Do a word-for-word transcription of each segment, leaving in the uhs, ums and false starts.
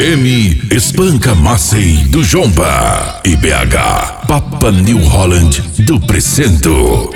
M, Espanca Massey do Jomba. E B H, Papa New Holland do Precento.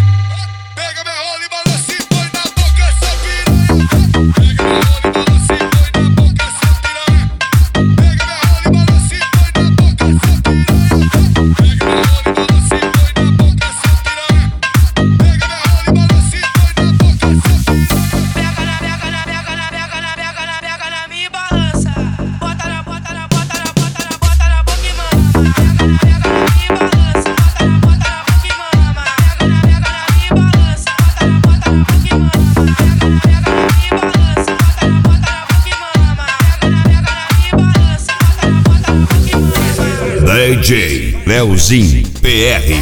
D J Leozinho P R.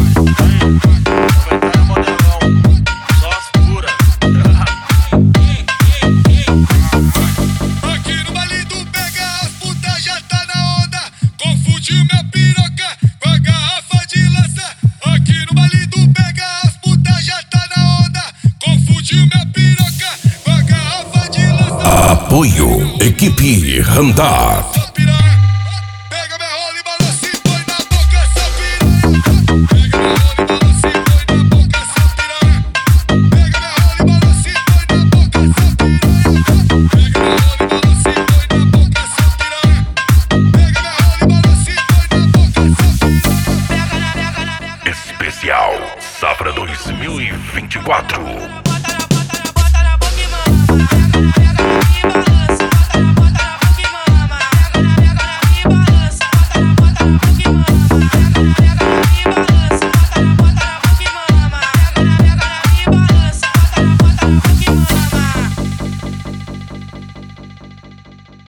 Aqui no baile do pega, as putas já tá na onda. Confundiu minha piroca com a garrafa de lança. Aqui no baile do pega, as putas já tá na onda. Confundiu minha piroca com a garrafa de lança. Apoio Equipe Randap. Especial Safra dois mil e vinte e quatro.